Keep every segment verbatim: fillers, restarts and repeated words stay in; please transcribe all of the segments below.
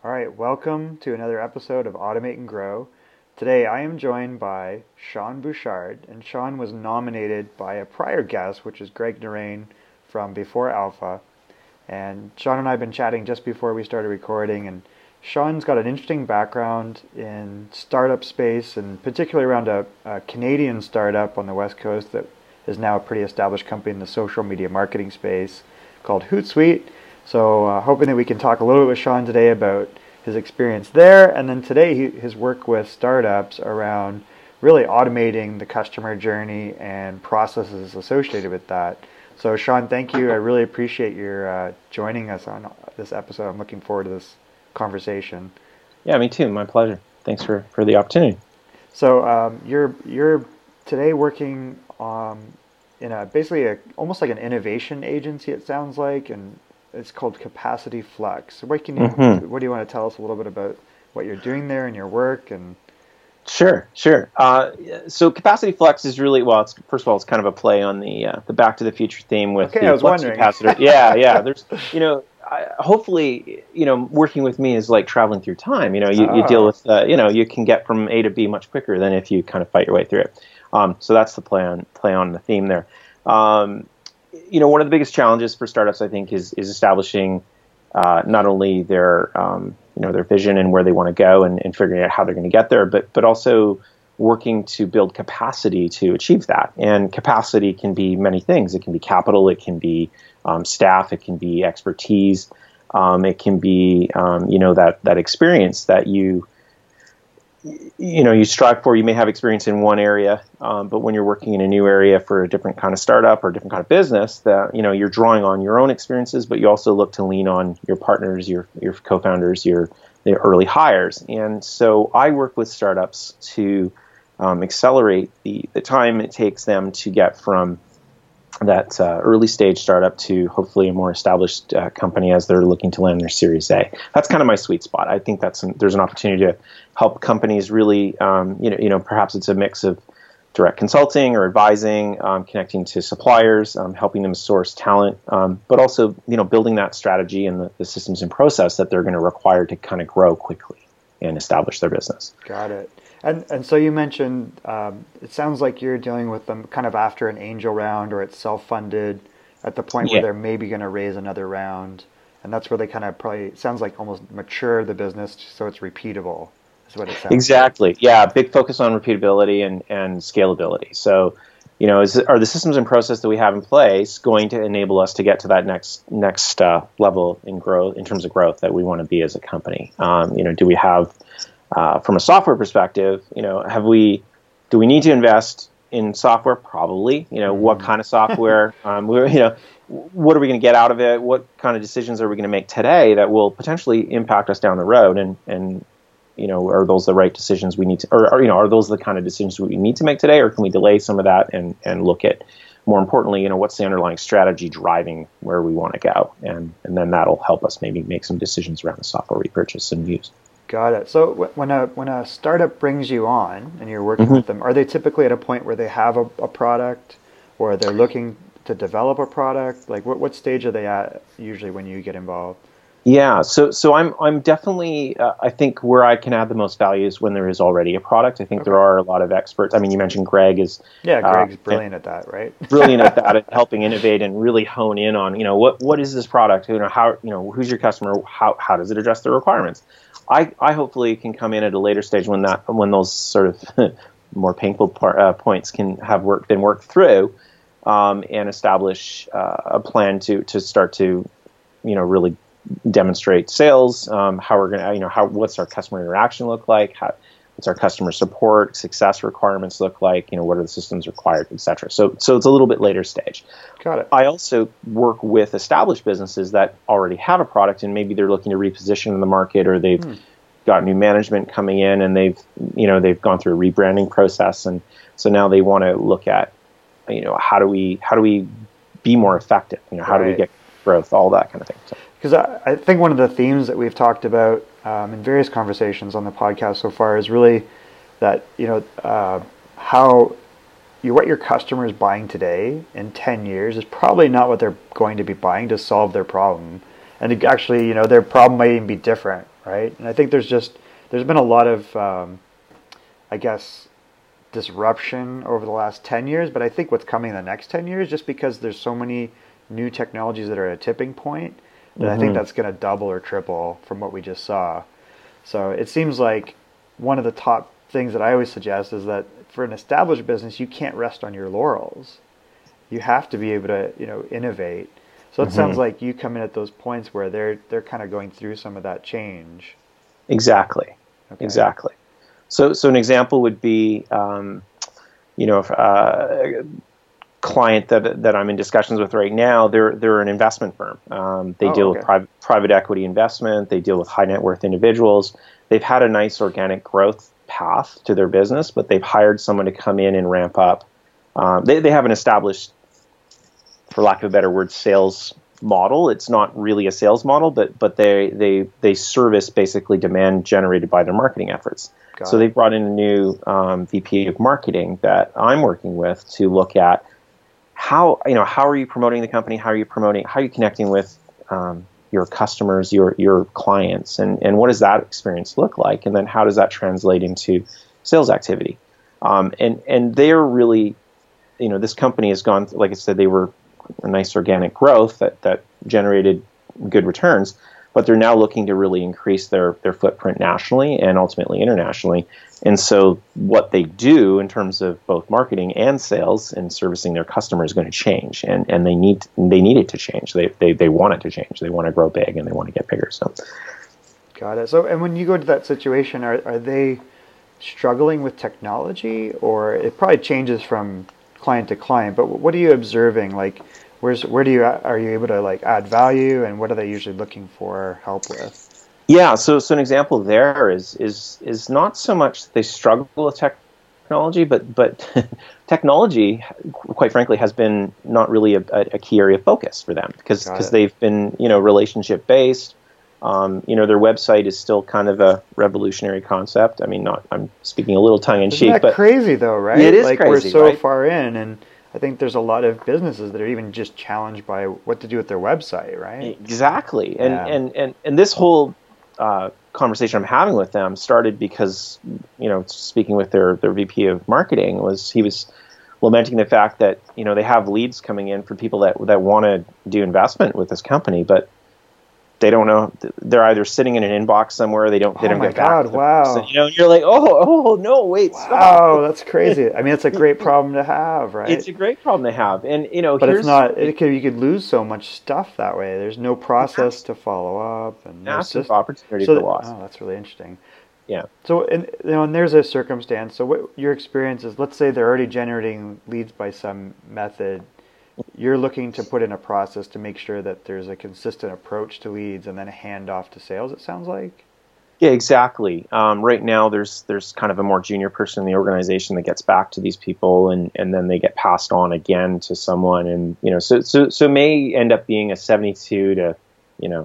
All right, welcome to another episode of Automate and Grow. Today I am joined by Sean Bouchard, and Sean was nominated by a prior guest, which is Greg Narain from Before Alpha. And Sean and I have been chatting just before we started recording, and Sean's got an interesting background in startup space, and particularly around a, a Canadian startup on the West Coast that is now a pretty established company in the social media marketing space called Hootsuite. So uh, hoping that we can talk a little bit with Sean today about his experience there, and then today he, his work with startups around really automating the customer journey and processes associated with that. So Sean, thank you. I really appreciate your uh, joining us on this episode. I'm looking forward to this conversation. Yeah, me too. My pleasure. Thanks for, for the opportunity. So um, you're you're today working um, in a basically a, almost like an innovation agency. It sounds like, and it's called Capacity Flex. What can you mm-hmm. what do you want to tell us a little bit about what you're doing there and your work? And Sure, sure. Uh, so Capacity Flex is really, well, it's, first of all, it's kind of a play on the uh, the Back to the Future theme with okay, the I was flux wondering. capacitor. Yeah, yeah. There's, you know, I, hopefully, you know, working with me is like traveling through time. You know, you, oh. you deal with, uh, you know, you can get from A to B much quicker than if you kind of fight your way through it. Um, so that's the play on play on the theme there. Um, you know, one of the biggest challenges for startups, I think, is is establishing uh, not only their um, you know their vision and where they want to go, and, and figuring out how they're going to get there, but but also working to build capacity to achieve that. And capacity can be many things. It can be capital, it can be um, staff, it can be expertise, um, it can be um, you know that that experience that you. you know, you strive for. You may have experience in one area, um, but when you're working in a new area for a different kind of startup or a different kind of business, that, you know, you're drawing on your own experiences, but you also look to lean on your partners, your your co-founders, your the early hires. And so I work with startups to um, accelerate the, the time it takes them to get from that uh, early stage startup to hopefully a more established uh, company as they're looking to land their Series A. That's kind of my sweet spot. I think that's an, there's an opportunity to help companies really, um, you know, you know, perhaps it's a mix of direct consulting or advising, um, connecting to suppliers, um, helping them source talent, um, but also, you know, building that strategy and the, the systems and process that they're going to require to kind of grow quickly and establish their business. Got it. And and so you mentioned, um, it sounds like you're dealing with them kind of after an angel round, or it's self-funded at the point yeah. where they're maybe going to raise another round. And that's where they kind of probably, it sounds like almost mature the business so it's repeatable, is what it sounds Exactly. like. Yeah, big focus on repeatability and, and scalability. So, you know, is, are the systems and process that we have in place going to enable us to get to that next next uh, level in growth, in terms of growth that we want to be as a company? Um, you know, do we have Uh, from a software perspective, you know, have we, do we need to invest in software? Probably. You know, mm-hmm. what kind of software? um, we're, you know, what are we going to get out of it? What kind of decisions are we going to make today that will potentially impact us down the road? And and you know, are those the right decisions we need to, or, or you know, are those the kind of decisions we need to make today, or can we delay some of that and and look at, more importantly, you know, what's the underlying strategy driving where we want to go, and and then that'll help us maybe make some decisions around the software we purchase and use. Got it. So when a when a startup brings you on and you're working mm-hmm. with them, are they typically at a point where they have a, a product, or they're looking to develop a product? Like what, what stage are they at usually when you get involved? Yeah, so so I'm I'm definitely uh, I think where I can add the most value is when there is already a product. I think okay. there are a lot of experts. I mean, you mentioned Greg is yeah, Greg's uh, brilliant at that, right? brilliant at that, at helping innovate and really hone in on, you know, what what is this product? You know, how, you know, who's your customer? How how does it address their requirements? I, I hopefully can come in at a later stage when that when those sort of more painful par, uh, points can have work, been worked through, um, and establish uh, a plan to to start to, you know, really demonstrate sales. Um, how we're gonna, you know, how what's our customer interaction look like? How, what's our customer support success requirements look like? You know, what are the systems required, et cetera. So so it's a little bit later stage. Got it. I also work with established businesses that already have a product and maybe they're looking to reposition in the market, or they've hmm. got new management coming in and they've, you know, they've gone through a rebranding process, and so now they want to look at, you know, how do we how do we be more effective? You know, how right. do we get growth? All that kind of thing. So. Because I, I think one of the themes that we've talked about um, in various conversations on the podcast so far is really that, you know, uh, how you, what your customer is buying today in ten years is probably not what they're going to be buying to solve their problem. and it actually, you know, their problem might even be different, right? And I think there's just there's been a lot of, um, I guess, disruption over the last ten years, but I think what's coming in the next ten years, just because there's so many new technologies that are at a tipping point, that mm-hmm. I think that's going to double or triple from what we just saw. So it seems like one of the top things that I always suggest is that for an established business, you can't rest on your laurels. You have to be able to, you know, innovate. So it mm-hmm. sounds like you come in at those points where they're they're kind of going through some of that change. Exactly. Okay. Exactly. So, so an example would be, um, you know, if, uh, a client that that I'm in discussions with right now, they're they're an investment firm. Um, they oh, deal okay. with private private equity investment. They deal with high net worth individuals. They've had a nice organic growth path to their business, but they've hired someone to come in and ramp up. Um, they they have an established, for lack of a better word, sales model. It's not really a sales model, but but they they they service basically demand generated by their marketing efforts. Got so it. They've brought in a new um, V P of marketing that I'm working with to look at how, you know, how are you promoting the company? How are you promoting? How are you connecting with um, your customers, your your clients, and and what does that experience look like? And then how does that translate into sales activity? Um, and and they're really, you know, this company has gone, like I said, they were a nice organic growth that that generated good returns. But they're now looking to really increase their, their footprint nationally and ultimately internationally. And so what they do in terms of both marketing and sales and servicing their customers is going to change. And, and they need they need it to change. They, they they want it to change. They want to grow big and they want to get bigger. So, got it. So, and when you go to that situation, are are they struggling with technology, or it probably changes from client to client? But what are you observing? Like, Where's where do you are you able to like add value, and what are they usually looking for help with? Yeah, so so an example there is is is not so much that they struggle with technology, but but technology, quite frankly, has been not really a, a key area of focus for them because because they've been, you know, relationship based. Um, you know, their website is still kind of a revolutionary concept. I mean, not I'm speaking a little tongue in cheek, Isn't that but crazy though, right? It is like crazy. We're so right? far in, and I think there's a lot of businesses that are even just challenged by what to do with their website, right? Exactly. And yeah. and, and, and this whole uh, conversation I'm having with them started because, you know, speaking with their, their V P of marketing, was he was lamenting the fact that, you know, they have leads coming in for people that that want to do investment with this company, but they don't know. They're either sitting in an inbox somewhere. They don't. They oh don't my get God! back. Wow! So, you know, you're like, oh, oh no, wait, wow, stop. That's crazy. I mean, it's a great problem to have, right? It's a great problem to have, and you know, but here's, it's not. It could, you could lose so much stuff that way. There's no process to follow up, and no massive system. opportunity so for loss. Oh, that's really interesting. Yeah. So, and you know, and there's a circumstance. So, what your experience is? Let's say they're already generating leads by some method. You're looking to put in a process to make sure that there's a consistent approach to leads and then a handoff to sales, it sounds like? Yeah, exactly. Um, right now, there's there's kind of a more junior person in the organization that gets back to these people, and, and then they get passed on again to someone. And, you know, so so so it may end up being a seventy-two to, you know,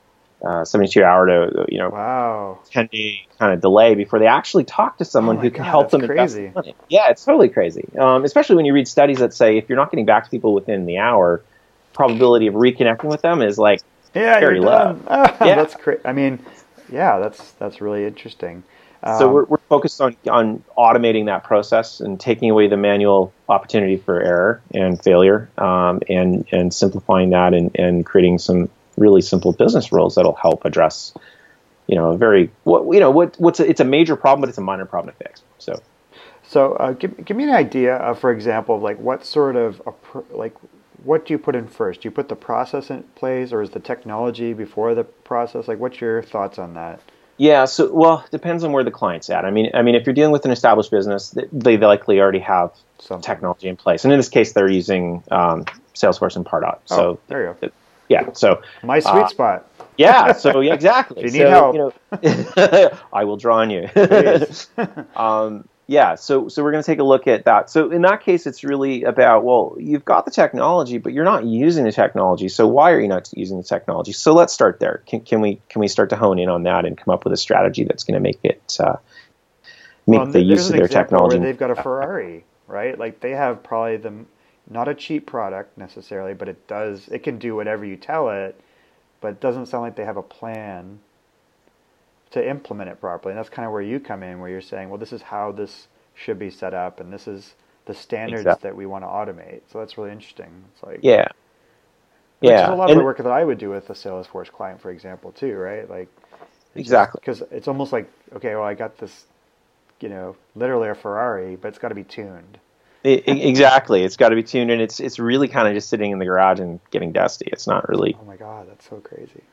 uh, seventy-two hour to, you know, wow. ten day kind of delay before they actually talk to someone oh who can God, help them invest invest money. Yeah, it's totally crazy. Um, especially when you read studies that say if you're not getting back to people within the hour, probability of reconnecting with them is like yeah, very you're low. Done. Oh, yeah, that's great. I mean, yeah, that's that's really interesting. Um, so we're we're focused on on automating that process and taking away the manual opportunity for error and failure, um, and and simplifying that and and creating some really simple business rules that'll help address, you know, a very what you know what what's a, it's a major problem, but it's a minor problem to fix. So, so uh, give give me an idea of, for example, of like what sort of like what do you put in first? Do you put the process in place, or is the technology before the process? Like, what's your thoughts on that? Yeah, so well, it depends on where the client's at. I mean, I mean, if you're dealing with an established business, they likely already have some technology in place, and in this case, they're using um, Salesforce and Pardot. So oh, there you go. Yeah, so my sweet uh, spot. Yeah, so yeah, exactly. If you so, need help, you know, I will draw on you. um, yeah, so so we're going to take a look at that. So in that case, it's really about, well, you've got the technology, but you're not using the technology. So why are you not using the technology? So let's start there. Can, can we can we start to hone in on that and come up with a strategy that's going to make it uh, make well, the use of their technology? Where they've got a Ferrari, right? Like they have probably the not a cheap product necessarily, but it does it can do whatever you tell it. but it doesn't sound like they have a plan to implement it properly. And that's kind of where you come in, where you're saying, well, this is how this should be set up, and this is the standards exactly. that we want to automate. So that's really interesting. It's like, yeah, which yeah, is a lot and of the work that I would do with a Salesforce client, for example, too, right? Like, exactly, because it's almost like, okay, well, I got this, you know, literally a Ferrari, but it's got to be tuned. It, exactly, it's got to be tuned, and it's it's really kind of just sitting in the garage and getting dusty. It's not really. Oh my God, that's so crazy.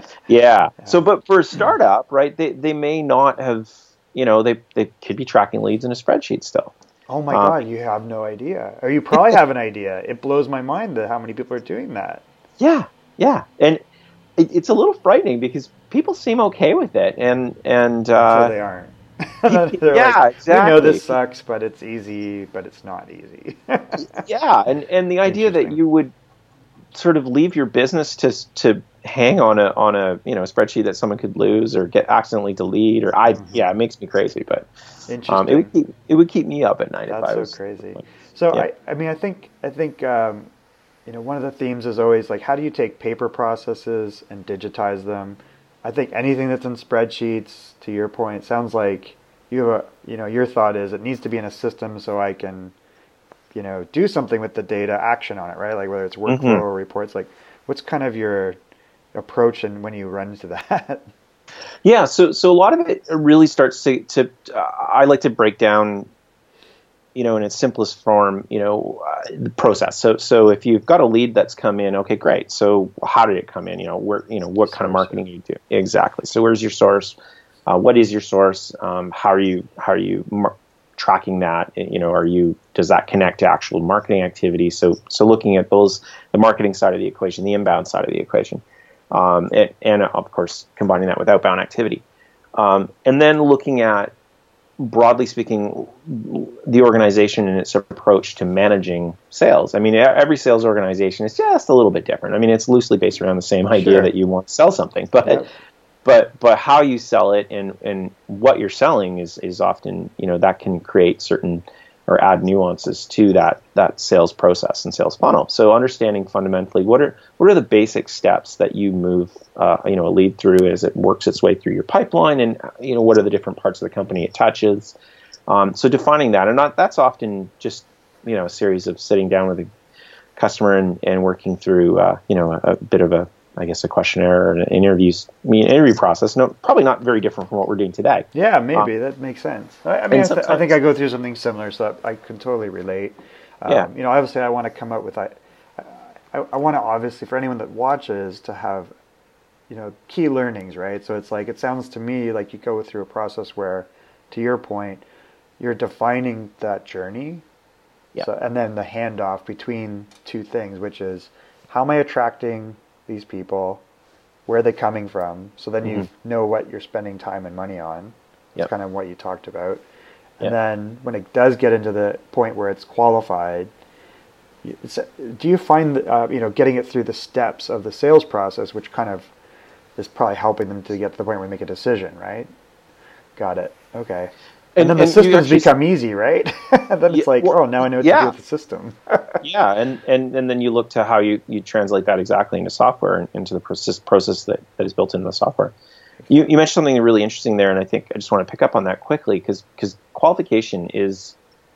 yeah. yeah. So, but for a startup, right? They they may not have, you know, they they could be tracking leads in a spreadsheet still. Oh my um, God, you have no idea, or you probably have an idea. It blows my mind that how many people are doing that. Yeah, yeah, and it, it's a little frightening because people seem okay with it, and and uh, until they aren't. They're yeah, like, exactly. We know this sucks, but it's easy, but it's not easy. yeah, and, and the idea that you would sort of leave your business to to hang on a on a you know spreadsheet that someone could lose or get accidentally delete or I mm-hmm. yeah, it makes me crazy, but um, it would keep it would keep me up at night. That's if I so was, crazy. So yeah. I I mean I think I think um, you know one of the themes is always like, how do you take paper processes and digitize them? I think anything that's in spreadsheets, to your point, sounds like you have a, you know, your thought is it needs to be in a system so I can, you know, do something with the data, action on it, right? Like whether it's workflow mm-hmm. or reports, like what's kind of your approach and when you run into that? Yeah, so so a lot of it really starts to, to uh, I like to break down, you know, in its simplest form, you know, uh, the process. So, so if you've got a lead that's come in, okay, great. So, how did it come in? You know, where, you know, what kind of marketing do you do? Exactly. So, where's your source? Uh, what is your source? Um, how are you? How are you mar- tracking that? You know, are you? Does that connect to actual marketing activity? So, so looking at those, the marketing side of the equation, the inbound side of the equation, um, and, and of course, combining that with outbound activity, um, and then looking at, broadly speaking, the organization and its approach to managing sales. I mean, every sales organization is just a little bit different. I mean, it's loosely based around the same idea sure. that you want to sell something, but yep. but but how you sell it and, and what you're selling is is often, you know, that can create certain or add nuances to that that sales process and sales funnel. So understanding fundamentally what are what are the basic steps that you move uh, you know a lead through as it works its way through your pipeline, and you know what are the different parts of the company it touches. Um, so defining that, and not, that's often just you know a series of sitting down with a customer and, and working through uh, you know a, a bit of a I guess a questionnaire or an interviews, I mean, interview process. No, probably not very different from what we're doing today. Yeah, maybe um, that makes sense. I, I mean, I, th- I think I go through something similar, so I can totally relate. Um, yeah. You know, obviously, I want to come up with. I, I, I want to obviously for anyone that watches to have, you know, key learnings, right? So it's like it sounds to me like you go through a process where, to your point, you're defining that journey. Yeah. So, and then the handoff between two things, which is how am I attracting these people, where are they coming from? So then mm-hmm. you know what you're spending time and money on. That's yep. kind of what you talked about. And yep. then when it does get into the point where it's qualified, it's, do you find that, uh, you know, getting it through the steps of the sales process, which kind of is probably helping them to get to the point where they make a decision, right? Got it. Okay. And, and then the and systems actually, become easy, right? And then it's yeah, like, well, oh, now I know what yeah. to do with the system. yeah, and, and, and then you look to how you, you translate that exactly into software and into the process process that, that is built into the software. You you mentioned something really interesting there, and I think I just want to pick up on that quickly because because qualification is,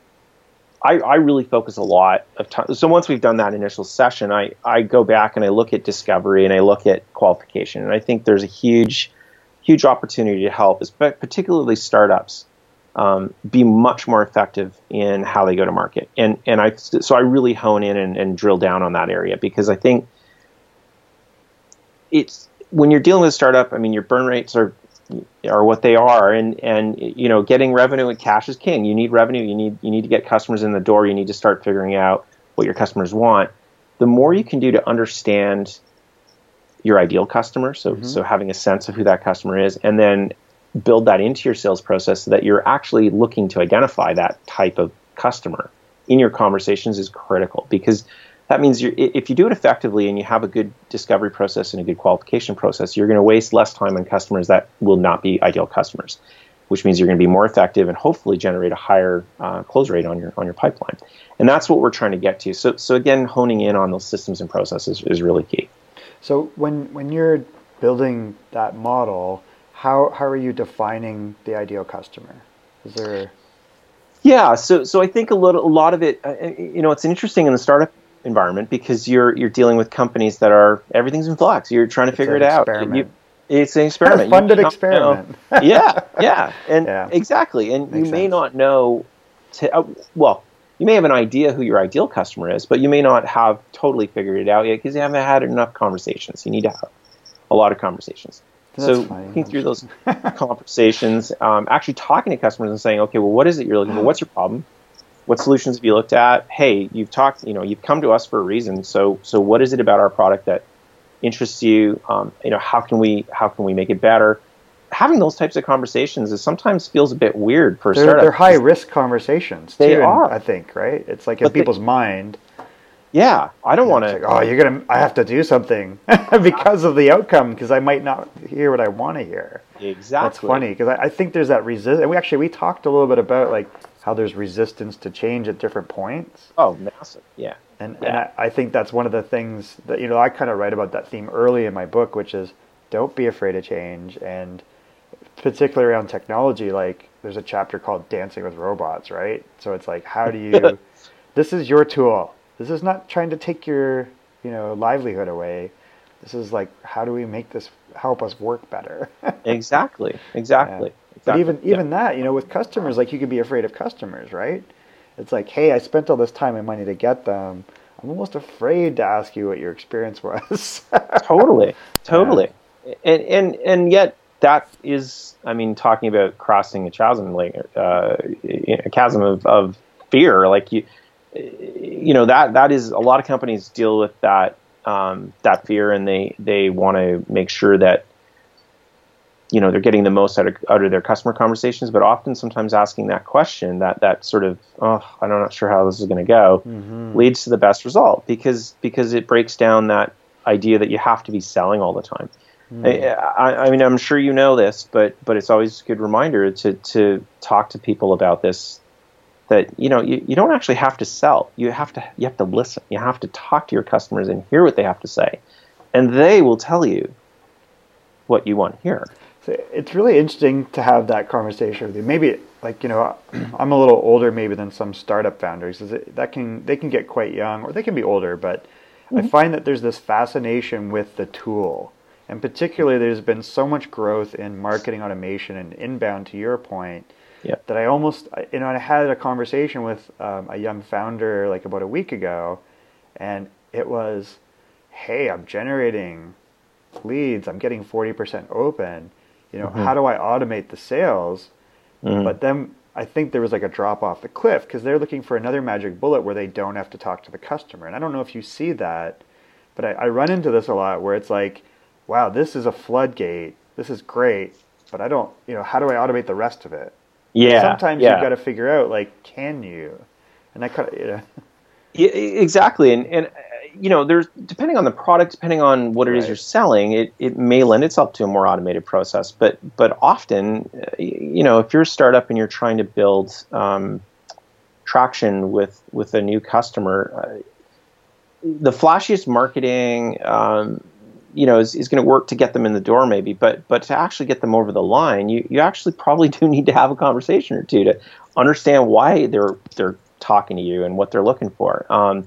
I, I really focus a lot of time. So once we've done that initial session, I, I go back and I look at discovery and I look at qualification, and I think there's a huge, huge opportunity to help, particularly startups, Um, be much more effective in how they go to market. And and I so I really hone in and, and drill down on that area because I think it's when you're dealing with a startup, I mean, your burn rates are are what they are, and and you know, getting revenue and cash is king. You need revenue, you need you need to get customers in the door, you need to start figuring out what your customers want. The more you can do to understand your ideal customer, so mm-hmm. so having a sense of who that customer is, and then build that into your sales process so that you're actually looking to identify that type of customer in your conversations is critical, because that means you're, if you do it effectively and you have a good discovery process and a good qualification process, you're going to waste less time on customers that will not be ideal customers, which means you're going to be more effective and hopefully generate a higher uh, close rate on your on your pipeline. And that's what we're trying to get to. So so again, honing in on those systems and processes is really key. So when when you're building that model, how how are you defining the ideal customer? Is there Yeah, so so I think a little, a lot of it, uh, you know, it's interesting in the startup environment because you're you're dealing with companies that are everything's in flux. You're trying to it's figure an it out. You, experiment? it's an experiment. You Funded may not know. experiment. Yeah, yeah, and Yeah. exactly. And Makes you may sense. not know. To, uh, well, you may have an idea who your ideal customer is, but you may not have totally figured it out yet because you haven't had enough conversations. You need to have a lot of conversations. That's So funny. looking through those conversations, um, actually talking to customers and saying, okay, well, what is it you're looking for? What's your problem? What solutions have you looked at? Hey, you've talked, you know, you've come to us for a reason. So, so what is it about our product that interests you? Um, you know, how can we, how can we make it better? Having those types of conversations is sometimes feels a bit weird for a They're, startup. they're high risk conversations too. They and are. I think, right? It's like in But they- people's mind. Yeah, I don't want It's to. like, oh, you're gonna. I have to do something because of the outcome because I might not hear what I want to hear. Exactly. That's funny because I, I think there's that resist. And we actually we talked a little bit about like how there's resistance to change at different points. Oh, massive. Yeah. And Yeah. and I, I think that's one of the things that you know I kind of write about that theme early in my book, which is don't be afraid of change, and particularly around technology. Like there's a chapter called Dancing with Robots, right? So it's like how do you? This is your tool. This is not trying to take your, you know, livelihood away. This is like, how do we make this help us work better? Exactly. Exactly. Yeah. exactly. But even Yeah. even that, you know, with customers, like you could be afraid of customers, right? It's like, hey, I spent all this time and money to get them. I'm almost afraid to ask you what your experience was. Totally, totally, and and and yet that is, I mean, talking about crossing a chasm, like uh, a chasm of, of fear, like you. You know, that that is a lot of companies deal with that um, that fear, and they they want to make sure that you know they're getting the most out of out of their customer conversations. But often, sometimes asking that question, that that sort of oh, I'm not sure how this is going to go, Mm-hmm. leads to the best result because because it breaks down that idea that you have to be selling all the time. Mm. I, I, I mean, I'm sure you know this, but but it's always a good reminder to to talk to people about this. That you know you, you don't actually have to sell. You have to you have to listen. You have to talk to your customers and hear what they have to say, and they will tell you what you want to hear. So it's really interesting to have that conversation with you. Maybe like you know, I'm a little older maybe than some startup founders. Is it, that can they can get quite young or they can be older, but mm-hmm. I find that there's this fascination with the tool, and particularly there's been so much growth in marketing automation and inbound. To your point. Yep. That I almost, you know, I had a conversation with um, a young founder like about a week ago, and it was, hey, I'm generating leads, I'm getting forty percent open, you know, mm-hmm. how do I automate the sales? Mm-hmm. But then I think there was like a drop off the cliff because they're looking for another magic bullet where they don't have to talk to the customer. And I don't know if you see that, but I, I run into this a lot where it's like, wow, this is a floodgate, this is great, but I don't, you know, how do I automate the rest of it? Yeah. Sometimes yeah. you've got to figure out, like, can you? And I kind of, you know. Yeah, exactly. And, and, you know, there's, depending on the product, depending on what it right. is you're selling, it, it may lend itself to a more automated process. But, but often, you know, if you're a startup and you're trying to build um, traction with, with a new customer, uh, the flashiest marketing, um, you know, is, is going to work to get them in the door maybe, but but to actually get them over the line, you, you actually probably do need to have a conversation or two to understand why they're they're talking to you and what they're looking for. Um,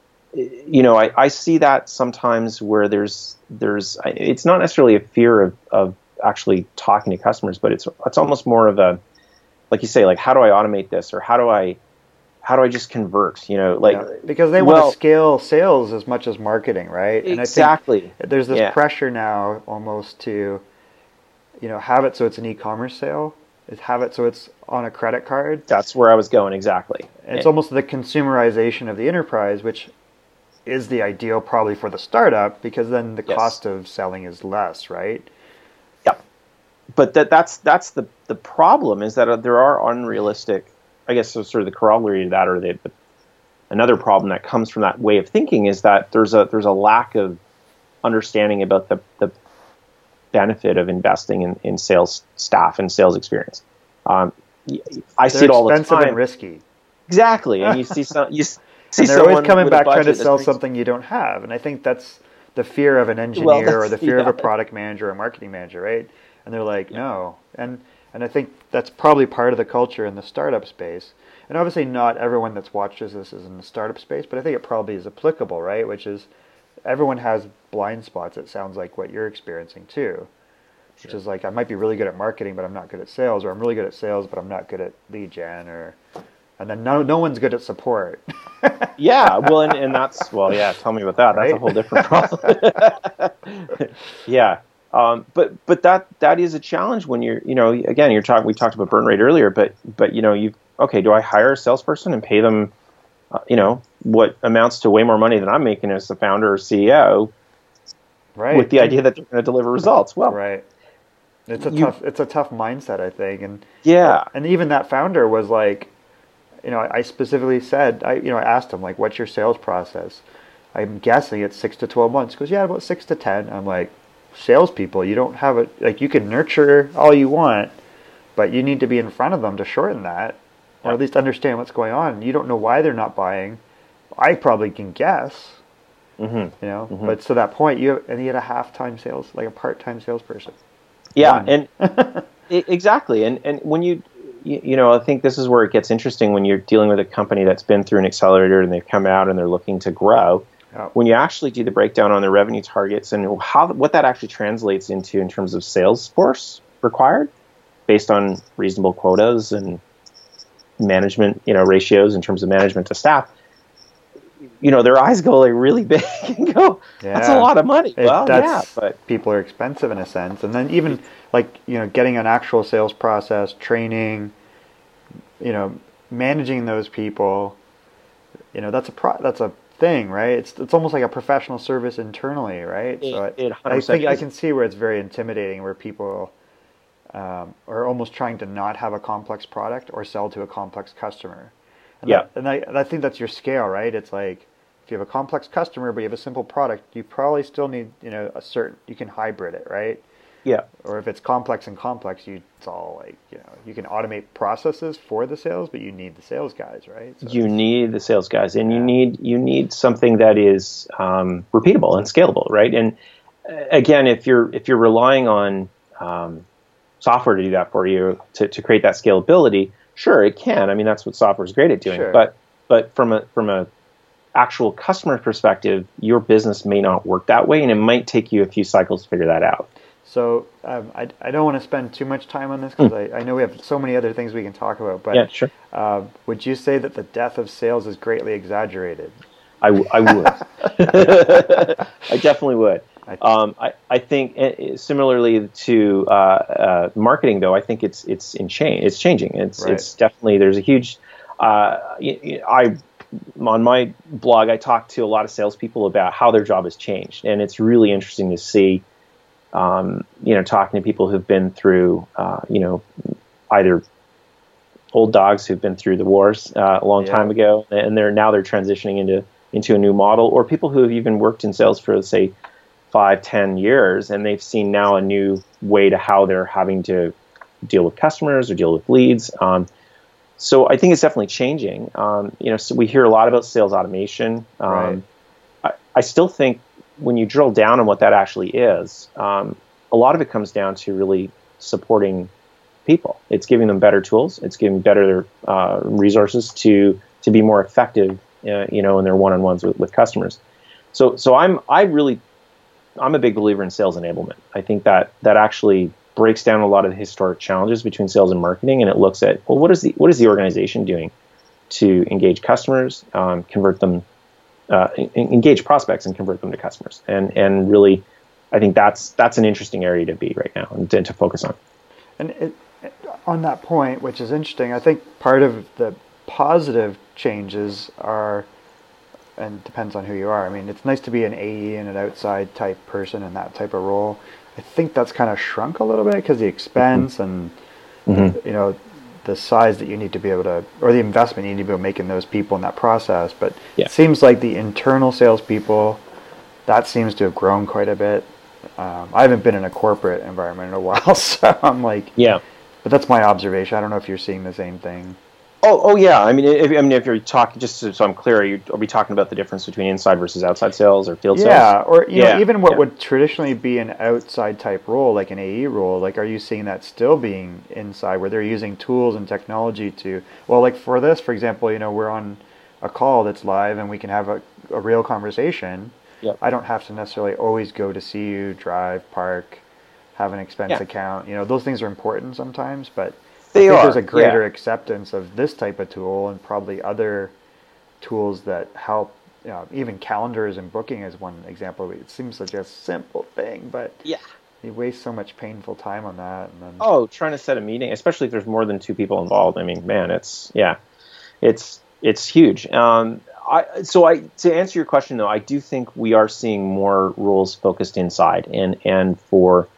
you know, I, I see that sometimes where there's there's it's not necessarily a fear of, of actually talking to customers, but it's it's almost more of a, like you say, like how do I automate this, or how do I how do I just convert? You know, like yeah, because they well, want to scale sales as much as marketing, right? And exactly. I think there's this yeah. pressure now almost to, you know, have it so it's an e-commerce sale, is have it so it's on a credit card. That's where I was going exactly. And it's yeah. almost the consumerization of the enterprise, which is the ideal probably for the startup because then the yes. cost of selling is less, right? Yeah, but that that's that's the the problem is that uh, there are unrealistic. I guess so sort of the corollary to that, or the, the another problem that comes from that way of thinking is that there's a there's a lack of understanding about the, the benefit of investing in, in sales staff and sales experience. Um, I They're see it all the time. Expensive and risky. Exactly, and you see some you see and they're someone always coming with a back trying to budget sell that's- something you don't have, and I think that's the fear of an engineer well, or the fear yeah. of a product manager or a marketing manager, right? And they're like, yeah. no. And and I think that's probably part of the culture in the startup space. And obviously not everyone that's watches this is in the startup space, but I think it probably is applicable, right? Which is everyone has blind spots, it sounds like what you're experiencing too. Which sure. is like, I might be really good at marketing, but I'm not good at sales, or I'm really good at sales, but I'm not good at lead gen, or, and then no, no one's good at support. yeah, well, and, and that's, well, yeah, tell me about that. That's right? a whole different problem. yeah. Um, but, but that, that is a challenge when you're, you know, again, you're talking, we talked about burn rate earlier, but, but, you know, you, okay, do I hire a salesperson and pay them, uh, you know, what amounts to way more money than I'm making as the founder or C E O, right? With the idea that they're going to deliver results? Well, right. It's a you, tough, it's a tough mindset, I think. And yeah. And even that founder was like, you know, I specifically said, I, you know, I asked him, like, what's your sales process? I'm guessing it's six to twelve months. He goes, yeah, about six to ten. I'm like, salespeople, you don't have it, like, you can nurture all you want, but you need to be in front of them to shorten that, or at least understand what's going on. You don't know why they're not buying. I probably can guess, mm-hmm. you know, mm-hmm. but to that point, you and you had a half-time sales, like a part-time salesperson. Yeah, One. and exactly. And and when you, you, you know, I think this is where it gets interesting when you're dealing with a company that's been through an accelerator and they've come out and they're looking to grow. Oh. When you actually do the breakdown on their revenue targets and how what that actually translates into in terms of sales force required, based on reasonable quotas and management, you know, ratios in terms of management to staff, you know, their eyes go like really big and go, yeah. that's a lot of money. It, well, yeah, but people are expensive in a sense. And then even like, you know, getting an actual sales process, training, you know, managing those people, you know, that's a pro- that's a thing, right? It's it's almost like a professional service internally, right? It, so it one hundred percent I think is. I can see where it's very intimidating, where people um, are almost trying to not have a complex product or sell to a complex customer. And yeah. That, and I, and I think that's your scale, right? It's like, if you have a complex customer, but you have a simple product, you probably still need, you know, a certain, you can hybrid it, right? Yeah. Or if it's complex and complex, you, it's all like, you know, you can automate processes for the sales, but you need the sales guys, right? So you need the sales guys, and yeah. you need, you need something that is um, repeatable and scalable, right? And uh, again, if you're, if you're relying on um, software to do that for you, to, to create that scalability, sure, it can. I mean, that's what software is great at doing. Sure. But but from a from a actual customer perspective, your business may not work that way, and it might take you a few cycles to figure that out. So um, I, I don't want to spend too much time on this because mm. I, I know we have so many other things we can talk about. But yeah, sure. uh, would you say that the death of sales is greatly exaggerated? I, w- I would. I definitely would. Um, I, I think similarly to uh, uh, marketing, though, I think it's it's in change. It's changing. It's right. it's definitely there's a huge. Uh, I on my blog I talk to a lot of salespeople about how their job has changed, and it's really interesting to see. Um, you know, talking to people who've been through, uh, you know, either old dogs who've been through the wars uh, a long yeah. time ago, and they're now they're transitioning into into a new model, or people who have even worked in sales for, say, five, ten years, and they've seen now a new way to how they're having to deal with customers or deal with leads. Um, so I think it's definitely changing. Um, you know, so we hear a lot about sales automation. Um, right. I, I still think when you drill down on what that actually is, um, a lot of it comes down to really supporting people. It's giving them better tools. It's giving better uh, resources to to be more effective, uh, you know, in their one-on-ones with, with customers. So, so I'm I really I'm a big believer in sales enablement. I think that that actually breaks down a lot of the historic challenges between sales and marketing, and it looks at, well, what is the what is the organization doing to engage customers, um, convert them, uh, engage prospects, and convert them to customers, and and really, I think that's that's an interesting area to be right now and to, to focus on. And it, on that point, which is interesting, I think part of the positive changes are, and depends on who you are. I mean, it's nice to be an A E and an outside type person in that type of role. I think that's kind of shrunk a little bit because the expense mm-hmm. and mm-hmm. you know the size that you need to be able to, or the investment you need to be able to make in those people in that process. But yeah. it seems like the internal salespeople, that seems to have grown quite a bit. Um, I haven't been in a corporate environment in a while, so I'm like, yeah. But that's my observation. I don't know if you're seeing the same thing. Oh, oh yeah. I mean, if, I mean, if you're talking, just so, so I'm clear, are, you, are we talking about the difference between inside versus outside sales or field sales? Yeah, or you Yeah, know, even what yeah. would traditionally be an outside type role, like an A E role, like are you seeing that still being inside, where they're using tools and technology to, well, like for this, for example, you know, we're on a call that's live and we can have a, a real conversation. Yep. I don't have to necessarily always go to see you, drive, park, have an expense Yeah. account. You know, those things are important sometimes, but I They think are. there's a greater Yeah. acceptance of this type of tool and probably other tools that help. You know, even calendars and booking is one example. It seems such a simple thing, but Yeah. you waste so much painful time on that. And then, Oh, trying to set a meeting, especially if there's more than two people involved. I mean, man, it's yeah, it's it's huge. Um, I so I to answer your question though, I do think we are seeing more roles focused inside, and and for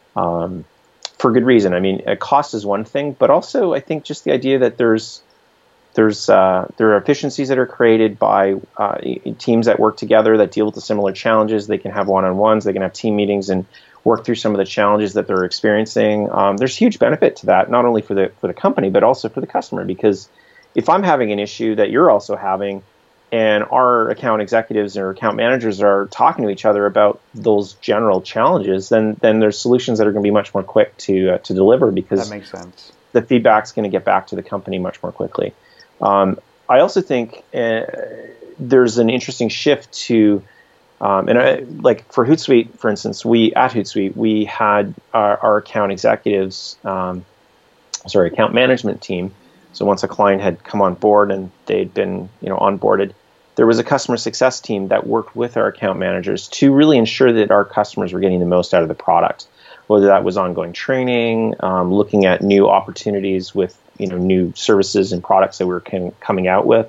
um, for good reason. I mean, uh, cost is one thing, but also I think just the idea that there's there's uh, there are efficiencies that are created by uh, teams that work together that deal with the similar challenges. They can have one-on-ones, they can have team meetings, and work through some of the challenges that they're experiencing. Um, there's huge benefit to that, not only for the for the company but also for the customer. Because if I'm having an issue that you're also having, and our account executives or account managers are talking to each other about those general challenges, then then there's solutions that are going to be much more quick to uh, to deliver, because that makes sense. the feedback's going to get back to the company much more quickly. Um, I also think uh, there's an interesting shift to, um, and I, like for Hootsuite, for instance, we at Hootsuite we had our, our account executives, um, sorry, account management team. So once a client had come on board and they'd been, you know, onboarded, there was a customer success team that worked with our account managers to really ensure that our customers were getting the most out of the product. Whether that was ongoing training, um, looking at new opportunities with, you know, new services and products that we were com- coming out with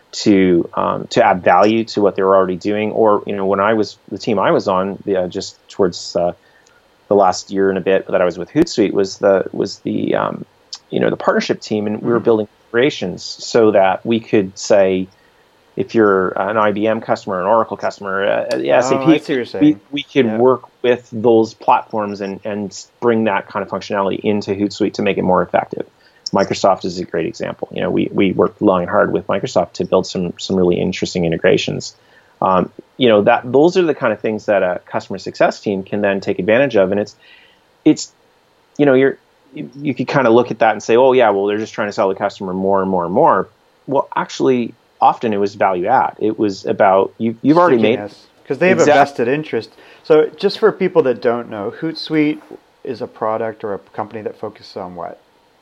to um, to add value to what they were already doing. Or, you know, when I was the team I was on, uh, just towards uh, the last year and a bit that I was with Hootsuite, was the was the um, you know the partnership team, and we were building integrations so that we could say, if you're an I B M customer, an Oracle customer, uh, the S A P, Oh, I see what you're saying. we, we could Yeah. work with those platforms and, and bring that kind of functionality into Hootsuite to make it more effective. Microsoft is a great example. You know, we, we worked long and hard with Microsoft to build some some really interesting integrations. Um, you know, that those are the kind of things that a customer success team can then take advantage of. And it's it's you know, you're you, you could kind of look at that and say, oh yeah, well they're just trying to sell the customer more and more and more. Well, actually, often it was value add. It was about you, you've already made, because they have exactly. a vested interest. So just for people that don't know, Hootsuite is a product or a company that focuses on what?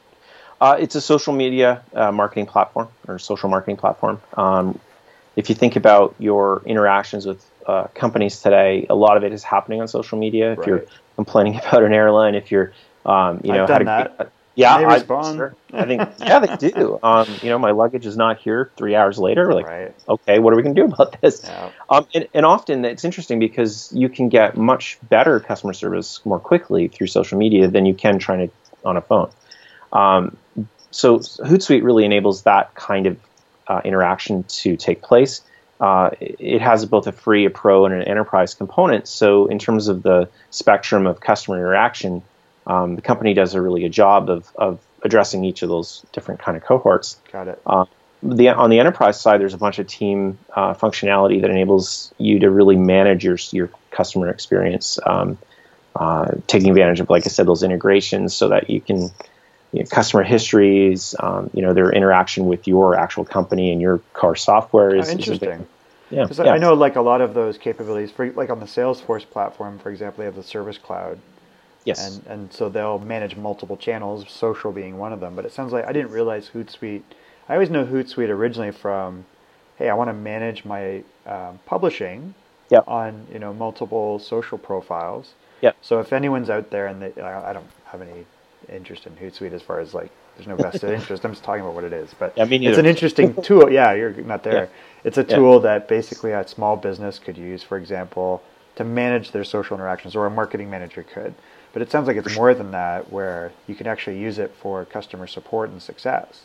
Uh, it's a social media uh, marketing platform or social marketing platform. Um, if you think about your interactions with uh, companies today, a lot of it is happening on social media. If Right. you're complaining about an airline, if you're, um, you know, I've how done to, that. yeah, They I, respond. sure. I think, yeah, they do. Um, you know, my luggage is not here three hours later. Like, Right. okay, what are we going to do about this? Yeah. Um, and, and often it's interesting because you can get much better customer service more quickly through social media than you can trying to on a phone. Um, so Hootsuite really enables that kind of uh, interaction to take place. Uh, it has both a free, a pro, and an enterprise component. So in terms of the spectrum of customer interaction, um, the company does a really good job of, of addressing each of those different kind of cohorts. Got it. Uh, the, on the enterprise side, there's a bunch of team uh, functionality that enables you to really manage your your customer experience, um, uh, taking advantage of, like I said, those integrations so that you can, you know, customer histories, um, you know, their interaction with your actual company and your core software is Oh, interesting. Is yeah, Because yeah. I know, like a lot of those capabilities, for like on the Salesforce platform, for example, they have the Service Cloud. Yes. And and so they'll manage multiple channels, social being one of them. But it sounds like I didn't realize Hootsuite. I always know Hootsuite originally from, hey, I want to manage my um, publishing Yep. on you know multiple social profiles. Yep. So if anyone's out there and they, I I don't have any interest in Hootsuite as far as like there's no vested interest. I'm just talking about what it is. But Yeah, me neither. it's an interesting tool. Yeah, you're not there. Yeah. It's a Yeah. tool that basically a small business could use, for example, to manage their social interactions, or a marketing manager could. But it sounds like it's more than that, where you can actually use it for customer support and success.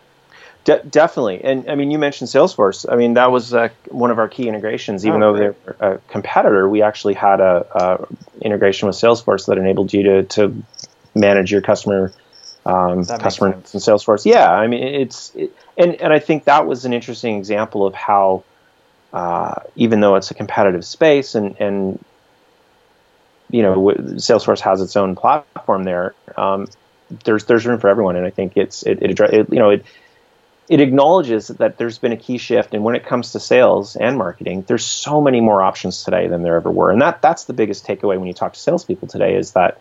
De- definitely. And I mean, you mentioned Salesforce. I mean, that was uh, one of our key integrations. Even Oh, though great. they're a competitor, we actually had a, a integration with Salesforce that enabled you to, to manage your customer um, that customer makes and Salesforce. Yeah, I mean, it's it, and and I think that was an interesting example of how, uh, even though it's a competitive space, and and you know, Salesforce has its own platform there. Um, there's there's room for everyone, and I think it's it, it, it you know it. It acknowledges that there's been a key shift, and when it comes to sales and marketing, there's so many more options today than there ever were, and that that's the biggest takeaway when you talk to salespeople today is that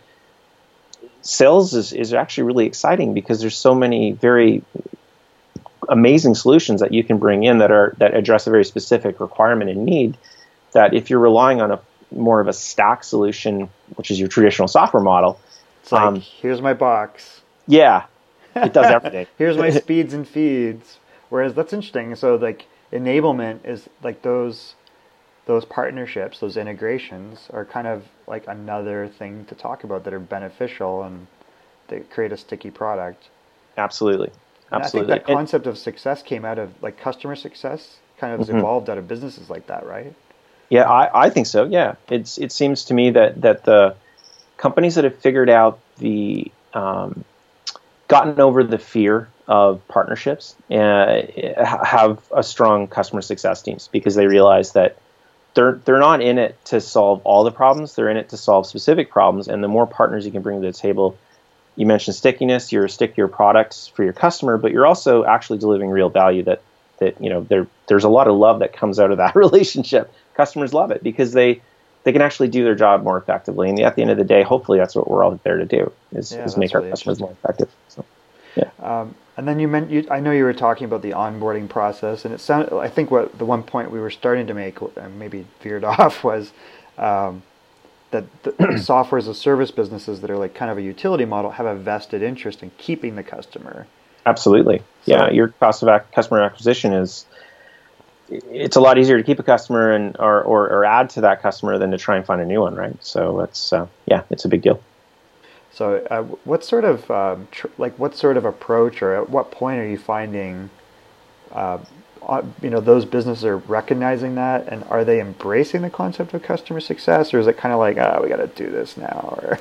sales is, is actually really exciting because there's so many very amazing solutions that you can bring in that are that address a very specific requirement and need. That if you're relying on a more of a stack solution, which is your traditional software model, it's like um, here's my box. Yeah. It does everything. Here's my speeds and feeds. Whereas that's interesting. So like enablement is like those those partnerships, those integrations are kind of like another thing to talk about that are beneficial and they create a sticky product. Absolutely. And Absolutely. I think that concept of success came out of like customer success kind of has mm-hmm. evolved out of businesses like that, right? Yeah, I, I think so. Yeah. It's it seems to me that that the companies that have figured out the um, gotten over the fear of partnerships uh, have a strong customer success teams because they realize that they're they're not in it to solve all the problems. They're in it to solve specific problems. And the more partners you can bring to the table, you mentioned stickiness. You're stick your products for your customer, but you're also actually delivering real value. That that you know there there's a lot of love that comes out of that relationship. Customers love it because they they can actually do their job more effectively. And at the end of the day, hopefully that's what we're all there to do, is, yeah, is make really our customers more effective. So, yeah. Um, and then you meant, you, I know you were talking about the onboarding process, and it sounded, I think what the one point we were starting to make, and maybe veered off, was um, that the software as a service businesses that are like kind of a utility model have a vested interest in keeping the customer. Absolutely. So, yeah, your cost of ac- customer acquisition is, it's a lot easier to keep a customer and or, or, or add to that customer than to try and find a new one, right? So it's uh, yeah, it's a big deal. So uh, what sort of um, tr- like what sort of approach, or at what point are you finding, uh, you know, those businesses are recognizing that, and are they embracing the concept of customer success, or is it kind of like, ah, oh, we got to do this now? Or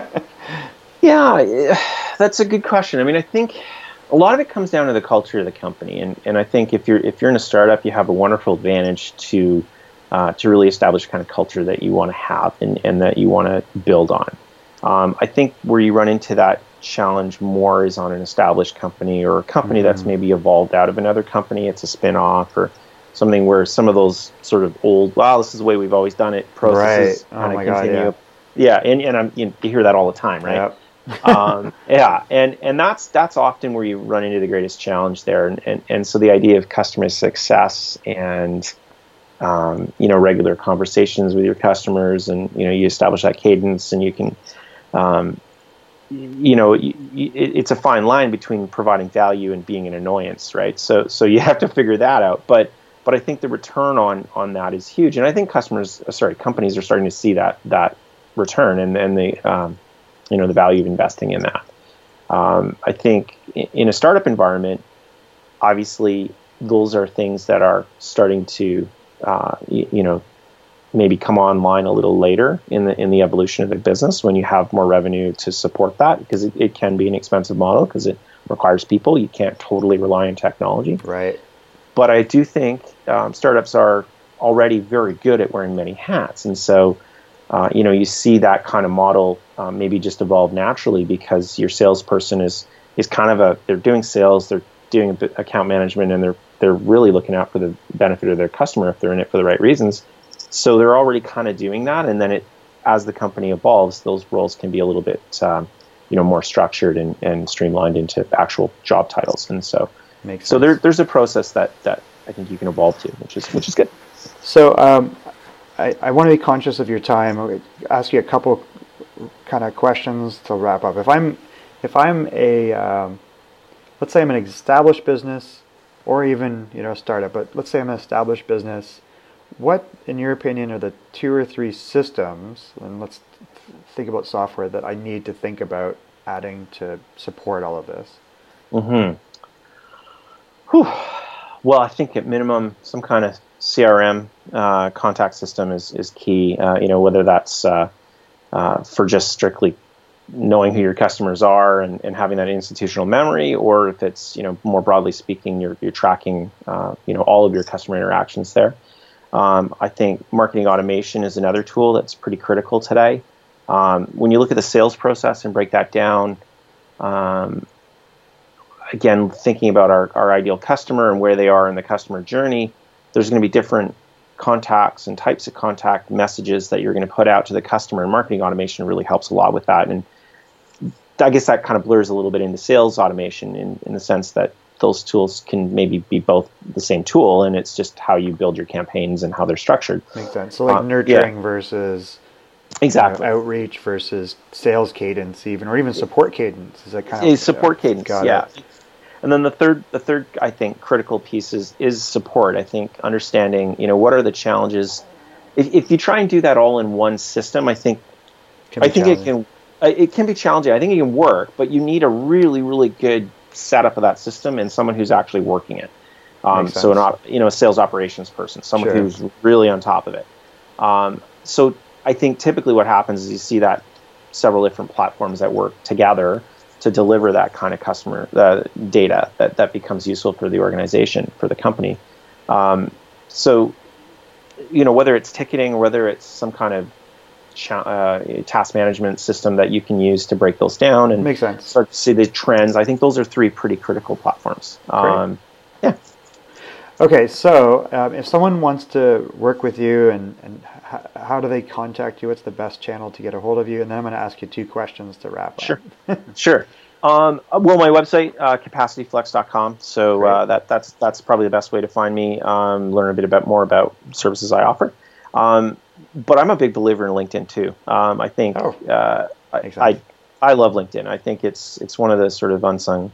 yeah, that's a good question. I mean, I think a lot of it comes down to the culture of the company, and, and I think if you're if you're in a startup, you have a wonderful advantage to uh, to really establish kind of culture that you want to have and, and that you want to build on. Um, I think where you run into that challenge more is on an established company or a company mm-hmm. that's maybe evolved out of another company. It's a spin-off or something where some of those sort of old, wow, this is the way we've always done it, processes right. oh kind of continue. God, yeah. yeah, and, and I'm, you, know, you hear that all the time, right? Yep. um, yeah, and, and that's that's often where you run into the greatest challenge there, and, and, and so the idea of customer success and um, you know regular conversations with your customers, and you know you establish that cadence, and you can um, you know you, you, it's a fine line between providing value and being an annoyance, right? So so you have to figure that out, but but I think the return on on that is huge, and I think customers, sorry, companies are starting to see that that return, and and the um, you know, the value of investing in that. Um, I think in a startup environment, obviously, those are things that are starting to, uh, you, you know, maybe come online a little later in the in the evolution of the business when you have more revenue to support that, because it, it can be an expensive model because it requires people. You can't totally rely on technology. Right. But I do think um, startups are already very good at wearing many hats, and so. Uh, you know, you see that kind of model um, maybe just evolve naturally because your salesperson is is kind of a, they're doing sales, they're doing account management, and they're they're really looking out for the benefit of their customer if they're in it for the right reasons. So they're already kind of doing that, and then it, as the company evolves, those roles can be a little bit, um, you know, more structured and, and streamlined into actual job titles. And so, Makes so sense. there there's a process that that I think you can evolve to, which is which is good. So. Um, I, I want to be conscious of your time. I'll ask you a couple kind of questions to wrap up. If I'm, if I'm a, um, let's say I'm an established business, or even you know a startup, but let's say I'm an established business. What, in your opinion, are the two or three systems, and let's think about software, that I need to think about adding to support all of this? Mm-hmm. Whew. Well, I think at minimum some kind of C R M uh, contact system is is key. Uh, you know, whether that's uh, uh, for just strictly knowing who your customers are and, and having that institutional memory, or if it's, you know, more broadly speaking, you're, you're tracking, uh, you know, all of your customer interactions there. Um, I think marketing automation is another tool that's pretty critical today. Um, when you look at the sales process and break that down, um, again, thinking about our, our ideal customer and where they are in the customer journey, there's going to be different contacts and types of contact messages that you're going to put out to the customer, and marketing automation really helps a lot with that. And I guess that kind of blurs a little bit into sales automation in, in the sense that those tools can maybe be both the same tool, and it's just how you build your campaigns and how they're structured. Makes sense. So like um, nurturing yeah. versus exactly you know, outreach versus sales cadence, even, or even support cadence. Is that kind of support you know, cadence? got yeah. It. And then the third, the third, I think, critical piece is, is support. I think understanding, you know, what are the challenges. If, if you try and do that all in one system, I think, I think it can, it can be challenging. I think it can work, but you need a really, really good setup of that system and someone who's actually working it. Um, so an, you know, a sales operations person, someone sure. who's really on top of it. Um, so I think typically what happens is you see that several different platforms that work together to deliver that kind of customer uh, data that, that becomes useful for the organization, for the company. Um, so, you know, whether it's ticketing or whether it's some kind of cha- uh, task management system that you can use to break those down and Makes sense. start to see the trends, I think those are three pretty critical platforms. Um, yeah. Okay, so um, if someone wants to work with you, and, and h- how do they contact you? What's the best channel to get a hold of you? And then I'm going to ask you two questions to wrap sure. up. Sure. Um, well, my website, uh, capacity flex dot com. So uh, that that's that's probably the best way to find me, um, learn a bit about more about services I offer. Um, but I'm a big believer in LinkedIn too. Um, I think oh, uh, I, I I love LinkedIn. I think it's it's one of the sort of unsung.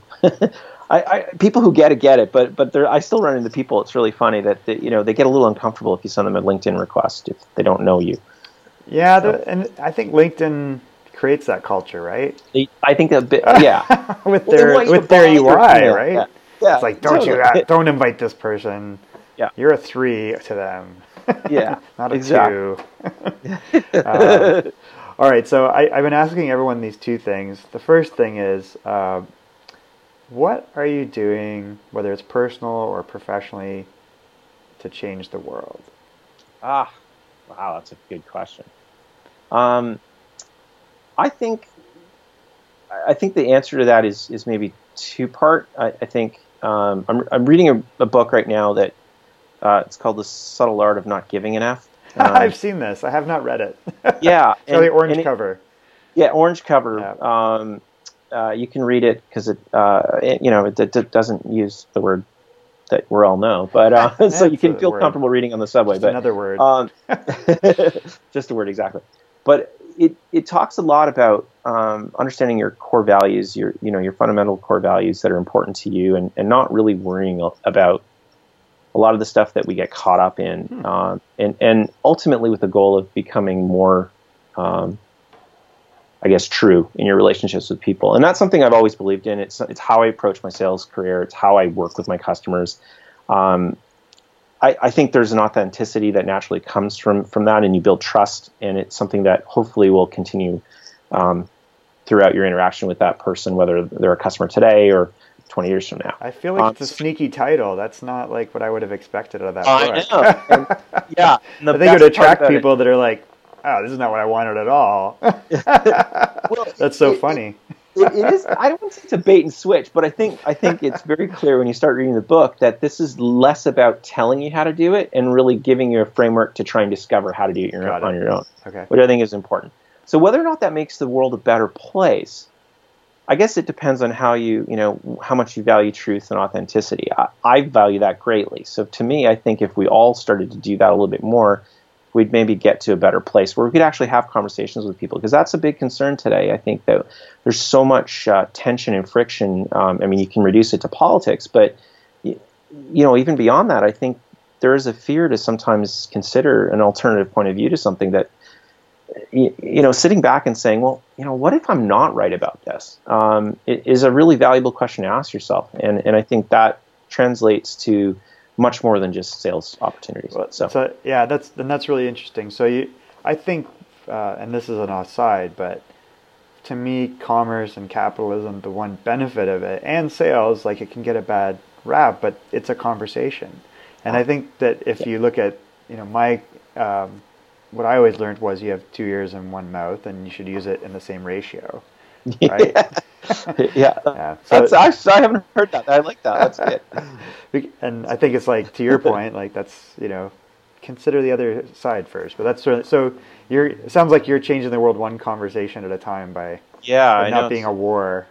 I, I, people who get it get it, but but I still run into people. It's really funny that they, you know they get a little uncomfortable if you send them a LinkedIn request if they don't know you. Yeah, so. the, and I think LinkedIn creates that culture, right? I think a bit, yeah. with their well, with their U I, yeah, right? Yeah. yeah. It's like don't totally. you don't invite this person. Yeah, you're a three to them. Yeah, not a exactly. two. um, all right, so I, I've been asking everyone these two things. The first thing is, uh, what are you doing, whether it's personal or professionally, to change the world? Ah, wow, that's a good question. Um, I think, I think the answer to that is is maybe two part. I, I think um, I'm I'm reading a, a book right now that uh, it's called The Subtle Art of Not Giving an F. Um, I've seen this. I have not read it. Yeah, it's got the orange it, cover. Yeah, orange cover. Yeah. Um, uh, you can read it because it, uh, it, you know, it, it doesn't use the word that we all know, but uh, so you can feel word. comfortable reading on the subway. Just but another word. Um, just a word, exactly. But it it talks a lot about um, understanding your core values, your you know your fundamental core values that are important to you, and, and not really worrying about a lot of the stuff that we get caught up in, hmm. um, and and ultimately with the goal of becoming more, um, I guess, true in your relationships with people. And that's something I've always believed in. It's it's how I approach my sales career. It's how I work with my customers. Um, I, I think there's an authenticity that naturally comes from from that, and you build trust, and it's something that hopefully will continue um, throughout your interaction with that person, whether they're a customer today or twenty years from now. I feel like um, it's a sneaky title. That's not like what I would have expected out of that book. I know. And, yeah. I think it would attract people it, that are like, oh, this is not what I wanted at all. Well, that's so it, funny. It, it is. I don't want to say it's a bait and switch, but I think I think it's very clear when you start reading the book that this is less about telling you how to do it and really giving you a framework to try and discover how to do it, your, it. on your own. Okay. Which I think is important. So whether or not that makes the world a better place, I guess it depends on how you, you know, how much you value truth and authenticity. I, I value that greatly. So to me, I think if we all started to do that a little bit more, we'd maybe get to a better place where we could actually have conversations with people, because that's a big concern today. I think that there's so much uh, tension and friction. Um, I mean, you can reduce it to politics, but you, you know, even beyond that, I think there is a fear to sometimes consider an alternative point of view to something that, you, you know, sitting back and saying, well, you know, what if I'm not right about this? Um, it is a really valuable question to ask yourself, and and I think that translates to much more than just sales opportunities. Well, so. so yeah, that's and that's really interesting. So you, I think, uh, and this is an aside, but to me, commerce and capitalism, the one benefit of it, and sales, like it can get a bad rap, but it's a conversation. And I think that if you look at, you know, my, um, what I always learned was you have two ears and one mouth, and you should use it in the same ratio, right? yeah, yeah. So that's actually, I haven't heard that. I like that. That's good. And I think it's like, to your point, like that's, you know, consider the other side first. But that's sort of, so you're, it sounds like you're changing the world one conversation at a time by, yeah, by I not know. being a war.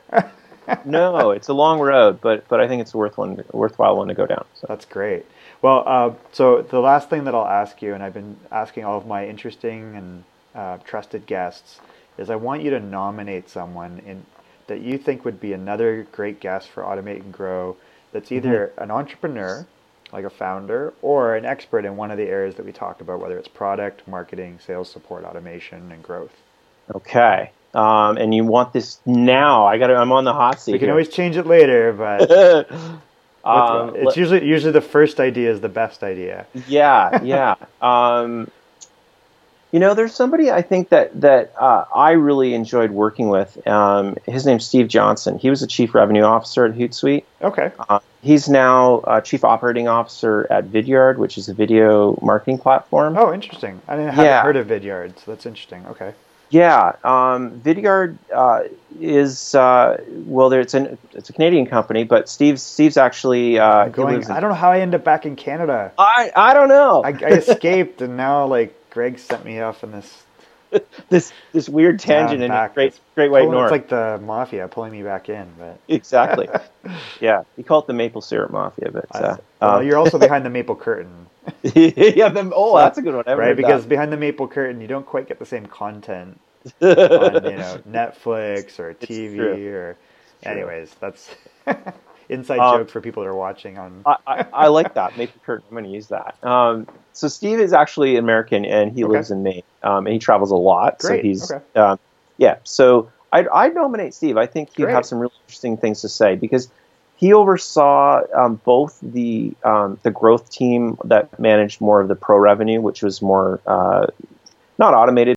No, it's a long road, but but I think it's a worth one, worthwhile one to go down. So. That's great. Well, uh, so the last thing that I'll ask you, and I've been asking all of my interesting and uh, trusted guests, is I want you to nominate someone in that you think would be another great guest for Automate and Grow that's either mm-hmm. an entrepreneur, like a founder, or an expert in one of the areas that we talked about, whether it's product, marketing, sales support, automation, and growth. Okay. Um, and you want this now? I got. I'm on the hot seat. We can here. always change it later, but um, it's usually usually the first idea is the best idea. Yeah, yeah. um, you know, there's somebody I think that that uh, I really enjoyed working with. Um, his name's Steve Johnson. He was the chief revenue officer at Hootsuite. Okay. Uh, he's now uh, chief operating officer at Vidyard, which is a video marketing platform. Oh, interesting. I didn't, haven't yeah. heard of Vidyard, so that's interesting. Okay. Yeah, um, Vidyard uh, is uh, well. There, it's an it's a Canadian company, but Steve's Steve's actually uh, going. In, I don't know how I ended up back in Canada. I I don't know. I, I escaped, and now like Greg sent me off in this this this weird tangent in back. Great Great White North. It's like the mafia pulling me back in, but exactly. Yeah, we call it the maple syrup mafia, but uh, well, um, you're also behind the maple curtain. yeah, them, oh, so, that's a good one. Right, because that. behind the maple curtain, you don't quite get the same content on, you know, Netflix or T V or. True. Anyways, that's inside um, joke for people that are watching on. I, I, I like that maple curtain. I'm going to use that. Um, so Steve is actually American, and he okay. lives in Maine, um, and he travels a lot. Great. So he's okay. um, yeah. So I'd, I'd nominate Steve. I think he'd Great. have some really interesting things to say because. He oversaw um, both the um, the growth team that managed more of the pro revenue, which was more uh, not automated.